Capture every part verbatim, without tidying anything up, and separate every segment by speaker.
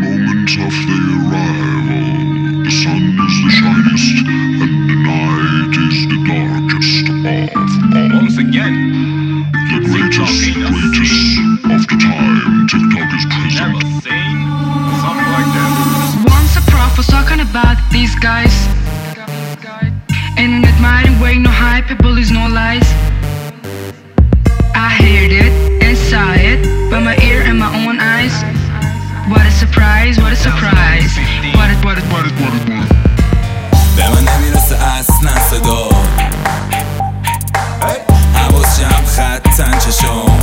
Speaker 1: Long and tough they arrive. The sun is the shiniest, and the night is the darkest of all.
Speaker 2: Once again,
Speaker 1: the greatest, greatest of the time. TikTok is present.
Speaker 2: never seen something like that.
Speaker 3: Once a prof was talking about these guys in an admiring way, no hyperbole, no lies. I heard it and saw it by my ear and my own eyes. What a surprise, what a surprise. What a, what a, what a, what a, what a.
Speaker 4: به من نمیرسه اصلا صدا، حواس جمع خطن چشم.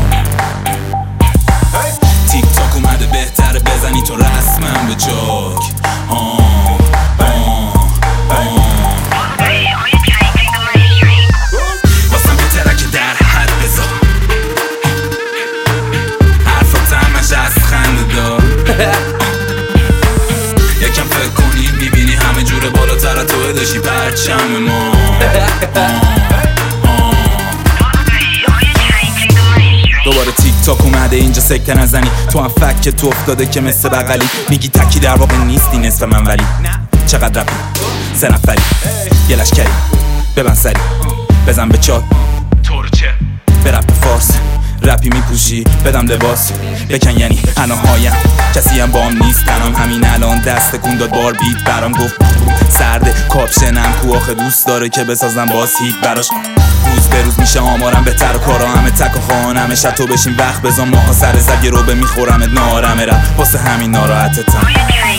Speaker 4: تیک تاک اومده بهتره بزنی تو رسمم به جاک. آه آه آه واسم یه ترک در حد بذار، حرفات همش از خنده دار. یکم فکر کنی میبینی همه جوره بالاتر توه داشتی پرچم ما. دوباره تیک تاک اومده اینجا سکته نزنی، تو هم فک تو افتاده که مثل بغلی. میگی تکی در واقع نیستی نصف من، ولی چقدر رپی سه نفری یه لشکری ببن سری بزن به چات تو رو چه به رپ فارس رپی میپوشی بدم لباس بکن یعنی اناهایم کسی هم بام نیست تنام همین الان دست کن داد بار بیت برام گفت سرده کاپشنم کو آخه دوست داره که بسازم باز هیت براش. روز به روز میشه آمارم بهتر و کارا همه تک و خانمه شد تو بشین وقت بزن ماها سر زد یه رو به میخورمت نارمه رپ واسه همین ناراحتتم.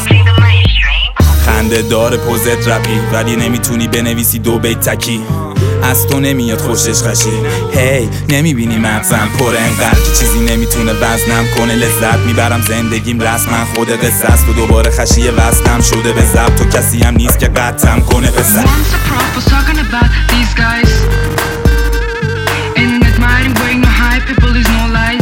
Speaker 4: خنده داره پوزت رپی ولی نمیتونی بنویسی دو بیت تکی، از تو نمیاد خوشش خشی. هی نمیبینی مغزم پر انقدر که چیزی نمیتونه وزنم کنه. لذت میبرم زندگیم رسما خود قصه است و دوباره خشی وزنم شده به ضبط تو کسی هم نیست که قطعم کنه به سر.
Speaker 3: Once a prof was talking about these guys in an admiring way, no hyperbole, no lies.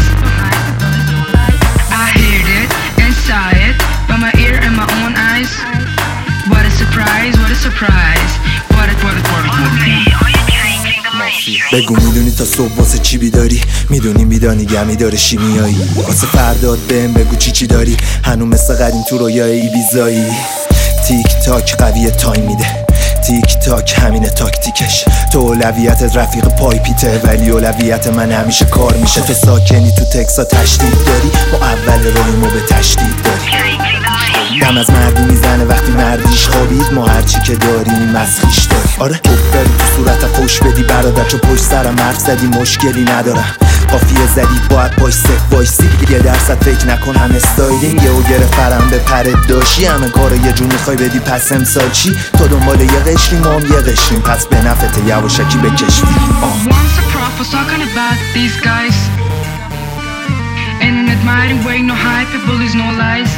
Speaker 3: I heard it and saw it by my ear and my own eyes. What a surprise, what a surprise. What a, what a, what a, what a.
Speaker 5: بگو میدونی تا صبح واسه چی بیداری، میدونی میدانی گمی داره شیمیایی. واسه فرداد بهم بگو چی چی داری، هنو مثل قدیم تو رویای ایبیزایی. تیک تاک قویه تایم میده، تیک تاک همینه تاکتیکش. تو اولویتت رفیق پایپیته ولی اولویت من همیشه کار میشه. تو ساکنی تو تکسا تشدید داری، ما اول رویمو به تشدید داری. دم از مردی میزنه وقتی مردیش خوابید، ما هرچی که داریم مسخیش داری. آره خوب داری تو صورت خوش بدی برادر، چو پشت سرم حرف زدی مشکلی ندارم. قافیه زدی باید پاش صف وایسی، یه درصد فکر نکن هم استایلینگ. یه او گرفترم به پرت داشی، همه کارو یه جون میخوای بدی پس امسال چی؟ تو دنبال یه قشری ما هم یه قشریم، پس به نفته یواشکی بکشوی.
Speaker 3: Once a prof was talking about these guys in an admiring way, no hyperbole, no lies.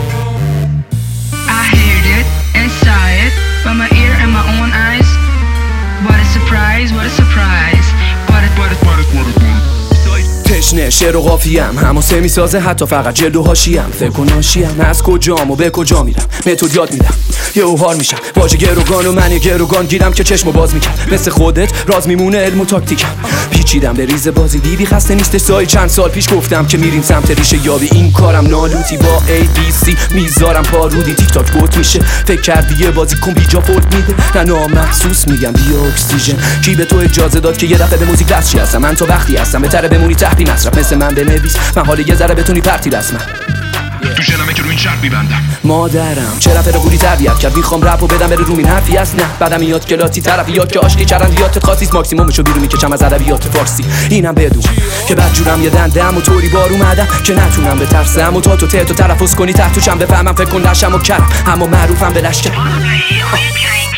Speaker 3: I heard it and saw it by my ear and my own eyes. What a surprise, what a surprise. What a, what a, what a, what a, what a.
Speaker 6: تشنه شعر و قافیم هماسه میسازه حتی فقط جلد و حاشیم. فکر و ناشیم از کجام و به کجا میرم متد یاد میدم یه اوهار میشم واژه گروگان و من یه گروگان گیرم که چشمو باز میکرد. مثل خودت راز میمونه علم و تاکتیکم، پیچیدم به ریز بازی دیدی خسته نیست سای. چند سال پیش گفتم که میریم سمت ریشه یابی، این کارم نالوتی با ای بی سی میذارم پارودی. تیک تاک بوت میشه فکر کردی یه بازی کن بیجا فولد میده، نه نامحسوس میگم بیا اکسیژن. کی به تو اجازه داد که یه دفعه به موزیک دستشی هستم؟ من تا وقتی هستم بهتره بمونی تحت مصرف، مثل من بنویس من حالا یه ذره بتونی پرتی رسمم.
Speaker 2: تو شنمه که رو این شرط میبندم
Speaker 6: مادرم چه رپ رو بودی تربیت کرد، میخوام رپ رو بدم بره رو این حرفی هست نه بعدم میاد کلاسی طرفیات که آشتی چرندیات خاصیست. ماکسیمومشو بیرون میکشم از ادبیات فارسی، اینم بدون که بعد جورم یه دندم و طوری بار اومدم که نتونم به ترسم و تا تو تهتو تلفظ کنی تحتوشم بفهمم فکر کن لشم و کرم، اما معروفم به لشکر.